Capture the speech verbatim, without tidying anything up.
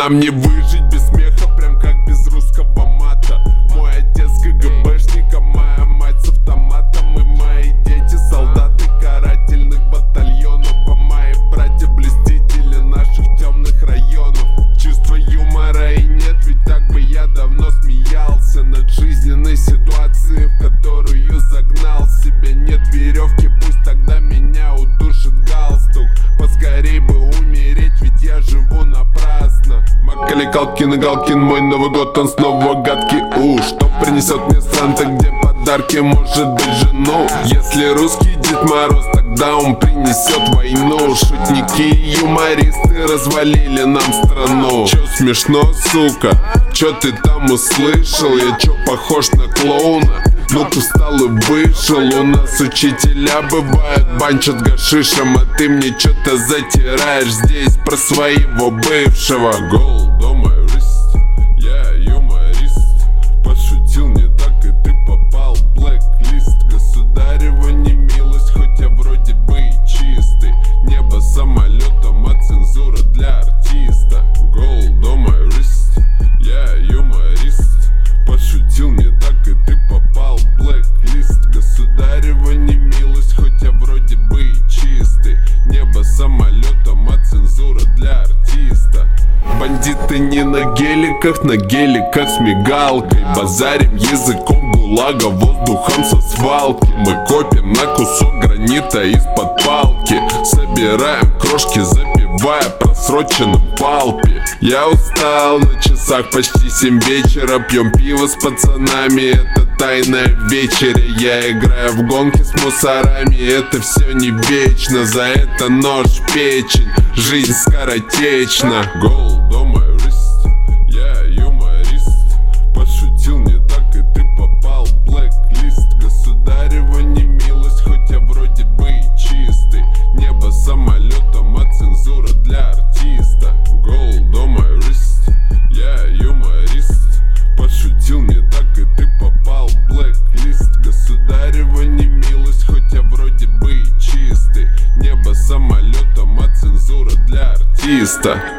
Нам не выжить без смеха, прям как без русского мата. Мой отец КГБшник, а моя мать с автоматом. И мои дети солдаты карательных батальонов, а мои братья блюстители наших темных районов. Чувства юмора и нет, ведь так бы я давно смеялся над жизненной ситуацией, в которую загнал себя. Нет веревки, пусть тогда меня удушит галстук. Поскорей бы умереть, ведь я живу напрасно. Макали Калкин и Галкин, мой Новый год, он снова гадкий. У, что принесет мне Санта, где подарки, может быть, жену? Если русский Дед Мороз, тогда он принесет войну. Шутники и юмористы развалили нам страну. Чё смешно, сука? Чё ты там услышал? Я чё похож на клоуна? Ну-ка встал и вышел. У нас учителя бывают, банчат гашишем, а ты мне чё-то затираешь здесь про своего бывшего. Гол, дома, юрист, я юморист. Пошутил не так, и ты попал в блэк-лист. Государева не милость, хоть я вроде бы и чистый. Небо самолетом, а цензура для артиста. Гол, дома, юрист, я юморист. Пошутил не так, и ты попал в блэк-лист. Государева не милость, хоть я вроде бы и чистый. Небо самолетом, а цензура для артиста. Бандиты не на геликах, на геликах с мигалкой. Базарим языком гулага, воздухом со свалки. Мы копим на кусок гранита из-под палки. Собираем крошки, запивая просроченным палпи. Я устал, на часах почти семь вечера. Пьем пиво с пацанами, это тайная вечеря. Я играю в гонки с мусорами, это все не вечно. За это нож в печень, жизнь скоротечна. Гол, дома, юрист, я юморист. Пошутил не так, и ты попал в блэк-лист. Государева не милость, хоть я вроде бы и чистый. Небо самолетом, а цензура для артиста. Гол, дома, юрист, я юморист. Пошутил не так, и ты попал в блэк-лист. Государева не милость, хоть я вроде бы и чистый. Небо самолетом, а цензура для артиста.